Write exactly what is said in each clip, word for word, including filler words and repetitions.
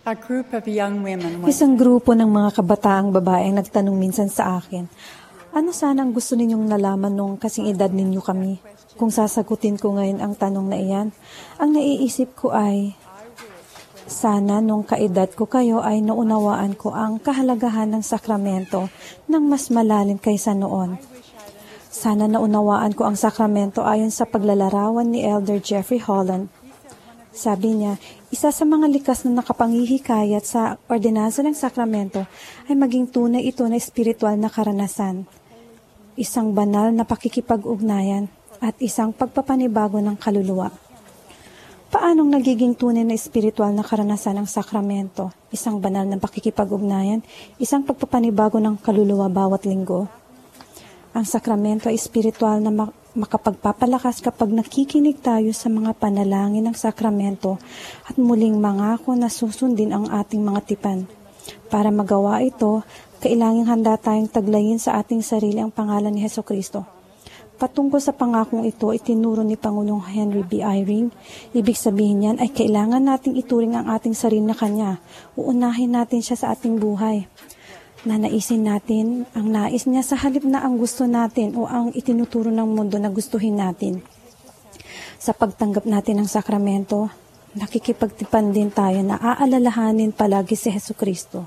A group of young women went Isang grupo ng mga kabataang babae ang nagtanong minsan sa akin, ano sana ang gusto ninyong nalaman nung kasing edad ninyo kami? Kung sasagutin ko ngayon ang tanong na iyan, ang naiisip ko ay, sana nung kaedad ko kayo ay naunawaan ko ang kahalagahan ng sakramento ng mas malalim kaysa noon. Sana naunawaan ko ang sakramento ayon sa paglalarawan ni Elder Jeffrey Holland. Sabi niya, isa sa mga likas na nakapangihikayat sa ordinansa ng sakramento ay maging tunay ito na espiritual na karanasan. Isang banal na pakikipag-ugnayan at isang pagpapanibago ng kaluluwa. Paanong nagiging tunay na espiritual na karanasan ng sakramento? Isang banal na pakikipag-ugnayan, isang pagpapanibago ng kaluluwa bawat linggo. Ang sakramento ay espiritual na mak- makapagpapalakas kapag nakikinig tayo sa mga panalangin ng sakramento at muling mangako na susundin ang ating mga tipan. Para magawa ito, kailangang handa tayong taglayin sa ating sarili ang pangalan ni Hesukristo. Patungkol sa pangakong ito, itinuro ni Pangulong Henry B. Eyring. Ibig sabihin niyan ay kailangan nating ituring ang ating sarili na Kanya. Uunahin natin siya sa ating buhay. Nanaisin natin ang nais niya sa halip na ang gusto natin o ang itinuturo ng mundo na gustuhin natin. Sa pagtanggap natin ng sakramento, nakikipagtipan din tayo na aalalahanin palagi si Hesukristo.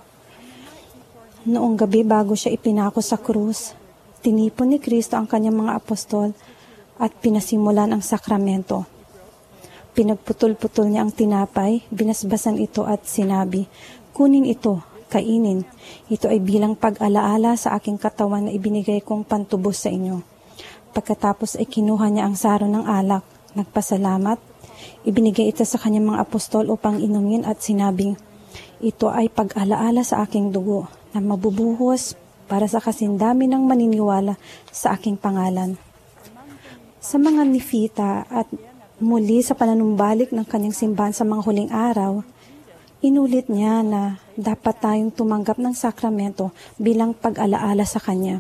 Noong gabi bago siya ipinako sa krus, tinipon ni Kristo ang kanyang mga apostol at pinasimulan ang sakramento. Pinagputol-putol niya ang tinapay, binasbasan ito at sinabi, "Kunin ito, kainin. Ito ay bilang pag-alaala sa aking katawan na ibinigay kong pantubos sa inyo." Pagkatapos ay kinuha niya ang saro ng alak, nagpasalamat, ibinigay ito sa kanyang mga apostol upang inumin at sinabing, "Ito ay pag-alaala sa aking dugo na mabubuhos para sa kasindami ng maniniwala sa aking pangalan." Sa mga nifita at muli sa pananumbalik ng kanyang simbahan sa mga huling araw, inulit niya na dapat tayong tumanggap ng sakramento bilang pag-alaala sa Kanya.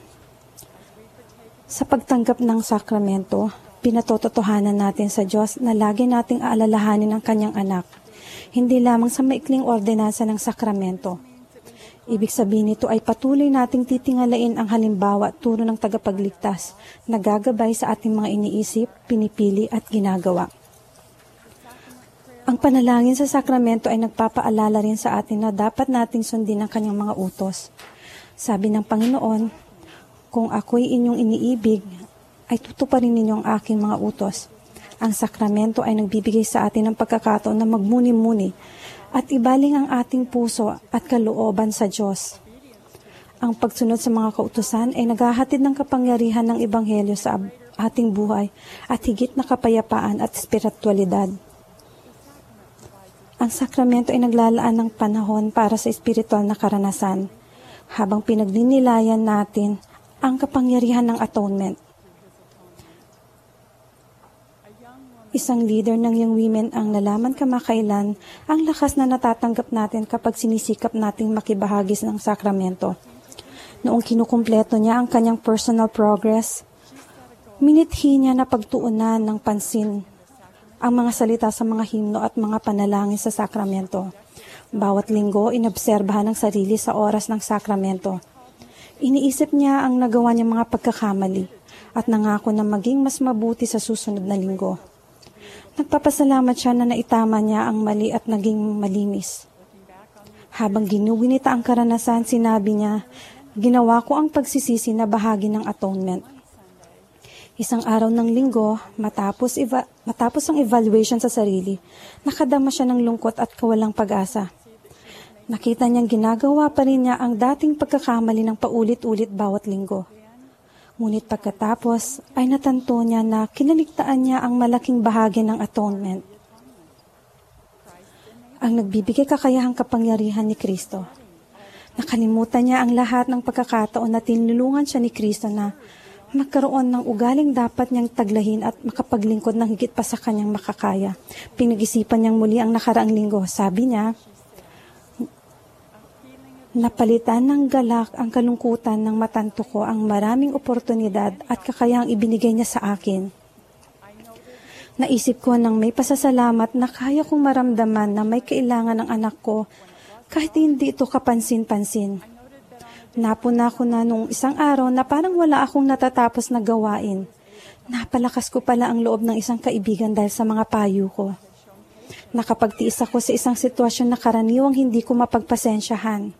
Sa pagtanggap ng sakramento, pinatototohanan natin sa Diyos na lagi nating aalalahanin ang Kanyang anak, hindi lamang sa maikling ordinansa ng sakramento. Ibig sabihin nito ay patuloy nating titingalain ang halimbawa at turo ng tagapagligtas na gagabay sa ating mga iniisip, pinipili at ginagawa. Ang panalangin sa sakramento ay nagpapaalala rin sa atin na dapat nating sundin ang kanyang mga utos. Sabi ng Panginoon, "Kung ako'y inyong iniibig, ay tutuparin ninyo ang aking mga utos." Ang sakramento ay nagbibigay sa atin ng pagkakataon na magmuni-muni at ibaling ang ating puso at kalooban sa Diyos. Ang pagsunod sa mga kautusan ay naghahatid ng kapangyarihan ng Ebanghelyo sa ating buhay at higit na kapayapaan at espiritualidad. Ang sakramento ay naglalaan ng panahon para sa espiritual na karanasan, habang pinagninilayan natin ang kapangyarihan ng atonement. Isang leader ng Young Women ang nalaman kamakailan ang lakas na natatanggap natin kapag sinisikap nating makibahagis ng sakramento. Noong kinukumpleto niya ang kanyang personal progress, minithi niya na pagtuunan ng pansin ang mga salita sa mga himno at mga panalangin sa sakramento. Bawat linggo, inobserbahan ang sarili sa oras ng sakramento. Iniisip niya ang nagawa niyang mga pagkakamali at nangako na maging mas mabuti sa susunod na linggo. Nagpapasalamat siya na naitama niya ang mali at naging malinis. Habang ginugunita ang karanasan, sinabi niya, "Ginawa ko ang pagsisisi na bahagi ng atonement." Isang araw ng linggo, matapos, eva- matapos ang evaluation sa sarili, nakadama siya ng lungkot at kawalang pag-asa. Nakita niyang ginagawa pa rin niya ang dating pagkakamali ng paulit-ulit bawat linggo. Ngunit pagkatapos ay natanto niya na kinaligtaan niya ang malaking bahagi ng atonement. Ang nagbibigay kakayahang kapangyarihan ni Kristo. Nakalimutan niya ang lahat ng pagkakataon na tinulungan siya ni Kristo na magkaroon ng ugaling dapat niyang taglahin at makapaglingkod ng higit pa sa kanyang makakaya. Pinag-isipan niyang muli ang nakaraang linggo. Sabi niya, "Napalitan ng galak ang kalungkutan ng matanto ko ang maraming oportunidad at kakayahang ibinigay niya sa akin. Naisip ko nang may pasasalamat na kaya kong maramdaman na may kailangan ng anak ko kahit hindi ito kapansin-pansin. Napuna ko na nung isang araw na parang wala akong natatapos na gawain. Napalakas ko pala ang loob ng isang kaibigan dahil sa mga payo ko. Nakapagtiis ako sa isang sitwasyon na karaniwang hindi ko mapagpasensyahan.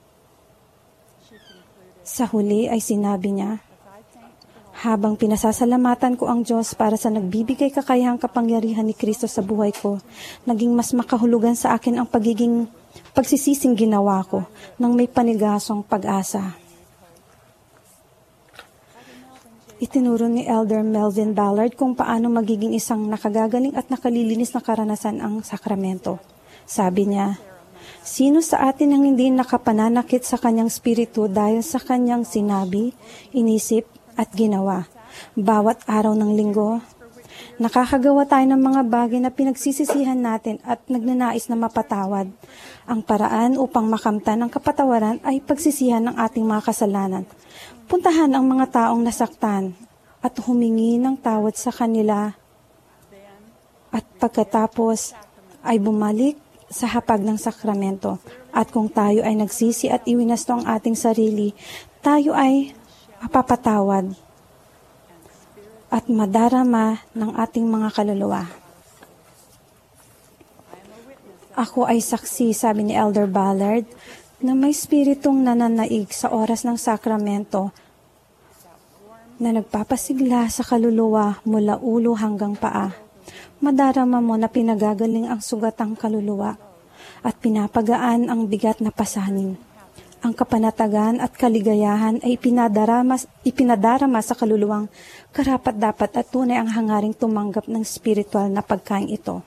Sa huli ay sinabi niya, habang pinasasalamatan ko ang Diyos para sa nagbibigay kakayahang kapangyarihan ni Kristo sa buhay ko, naging mas makahulugan sa akin ang pagiging pagsisising ginawa ko nang may panigasong pag-asa. Itinuro ni Elder Melvin Ballard kung paano magiging isang nakagagaling at nakalilinis na karanasan ang sakramento. Sabi niya, sino sa atin ang hindi nakapananakit sa kanyang spiritu dahil sa kanyang sinabi, inisip, at ginawa? Bawat araw ng linggo, nakakagawa tayo ng mga bagay na pinagsisisihan natin at nagnanais na mapatawad. Ang paraan upang makamtan ang kapatawaran ay pagsisihan ng ating mga kasalanan. Puntahan ang mga taong nasaktan at humingi ng tawad sa kanila at pagkatapos ay bumalik sa hapag ng sakramento. At kung tayo ay nagsisi at iwinasto ang ating sarili, tayo ay mapapatawad at madarama ng ating mga kaluluwa. Ako ay saksi, sabi ni Elder Ballard, na may spiritong nananaig sa oras ng sakramento na nagpapasigla sa kaluluwa mula ulo hanggang paa. Madarama mo na pinagagaling ang sugatang kaluluwa at pinapagaan ang bigat na pasanin. Ang kapanatagan at kaligayahan ay ipinadarama, ipinadarama sa kaluluwang karapat-dapat at tunay ang hangaring tumanggap ng spiritual na pagkain ito.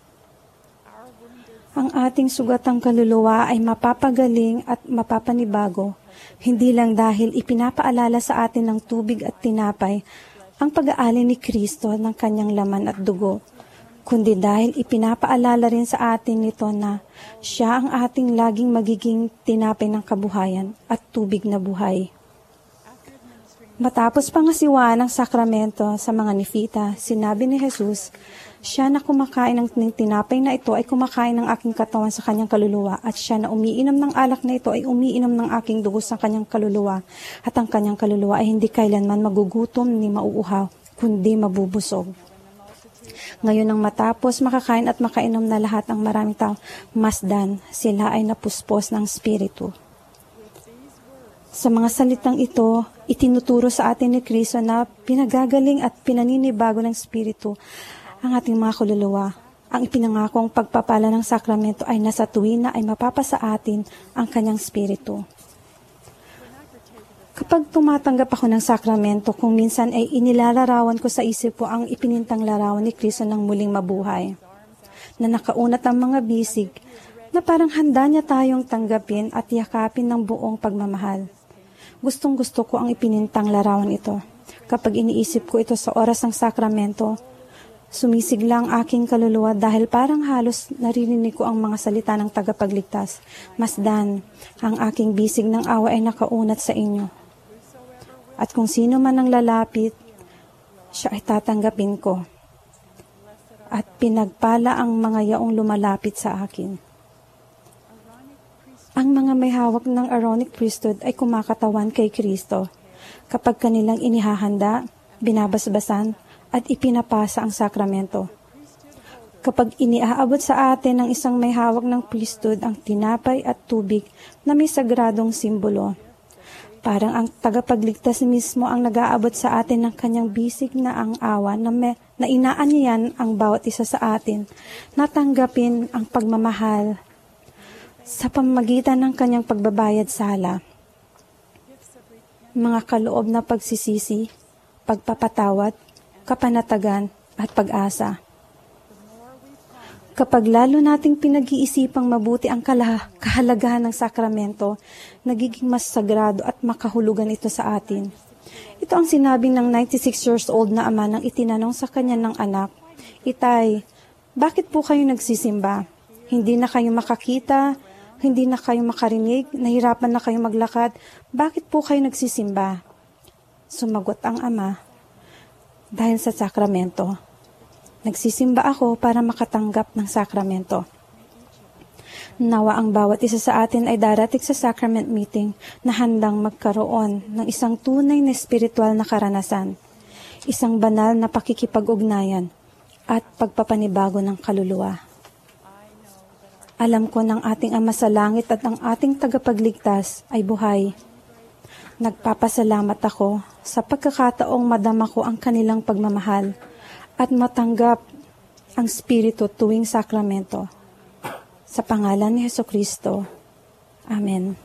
Ang ating sugatang kaluluwa ay mapapagaling at mapapanibago, hindi lang dahil ipinapaalala sa atin ng tubig at tinapay ang pag-aali ni Kristo ng kanyang laman at dugo, kundi dahil ipinapaalala rin sa atin nito na siya ang ating laging magiging tinapay ng kabuhayan at tubig na buhay. Matapos pangasiwaan ng sakramento sa mga nifita, sinabi ni Jesus, siya na kumakain ng tinapay na ito ay kumakain ng aking katawan sa kanyang kaluluwa at siya na umiinom ng alak na ito ay umiinom ng aking dugo sa kanyang kaluluwa at ang kanyang kaluluwa ay hindi kailanman magugutom ni mauuhaw, kundi mabubusog. Ngayon nang matapos makakain at makainom na lahat ang maraming tao, masdan, sila ay napuspos ng spiritu. Sa mga salitang ito, itinuturo sa atin ni Kristo na pinagagaling at pinaninibago ng spiritu ang ating mga kaluluwa. Ang ipinangakong pagpapala ng sakramento ay nasa tuwin na ay mapapasa atin ang kanyang spiritu. Kapag tumatanggap ako ng sakramento, kung minsan ay inilalarawan ko sa isip ko ang ipinintang larawan ni Kristo ng muling mabuhay, na nakaunat ang mga bisig, na parang handa niya tayong tanggapin at yakapin ng buong pagmamahal. Gustong gusto ko ang ipinintang larawan ito. Kapag iniisip ko ito sa oras ng sakramento, sumisigla ang aking kaluluwa dahil parang halos naririnig ko ang mga salita ng tagapagligtas. Masdan, ang aking bisig ng awa ay nakaunat sa inyo. At kung sino man ang lalapit, siya ay tatanggapin ko. At pinagpala ang mga yaong lumalapit sa akin. Ang mga may hawak ng Aaronic priesthood ay kumakatawan kay Kristo. Kapag kanilang inihahanda, binabasbasan, at ipinapasa ang sakramento. Kapag iniaabot sa atin ng isang may hawak ng priesthood ang tinapay at tubig na may sagradong simbolo, parang ang tagapagligtas mismo ang nag-aabot sa atin ng kanyang bisig na ang awa na, may, na inaanyayan ang bawat isa sa atin, natanggapin ang pagmamahal sa pamamagitan ng kanyang pagbabayad sala. Mga kaloob na pagsisisi, pagpapatawad, kapanatagan at pag-asa. Kapag lalo nating pinag-iisipang mabuti ang kalah- kahalagahan ng sakramento, nagiging mas sagrado at makahulugan ito sa atin. Ito ang sinabi ng ninety-six years old na ama nang itinanong sa kanya ng anak, Itay, bakit po kayo nagsisimba? Hindi na kayo makakita, hindi na kayo makarinig, nahirapan na kayo maglakad, bakit po kayo nagsisimba? Sumagot ang ama, dahil sa sakramento. Nagsisimba ako para makatanggap ng sakramento. Nawa ang bawat isa sa atin ay darating sa sacrament meeting na handang magkaroon ng isang tunay na spiritual na karanasan, isang banal na pakikipag-ugnayan at pagpapanibago ng kaluluwa. Alam ko ng ating Ama sa Langit at ang ating tagapagligtas ay buhay. Nagpapasalamat ako sa pagkakataong madama ko ang kanilang pagmamahal at matanggap ang Espiritu tuwing sakramento. Sa pangalan ni Jesucristo. Amen.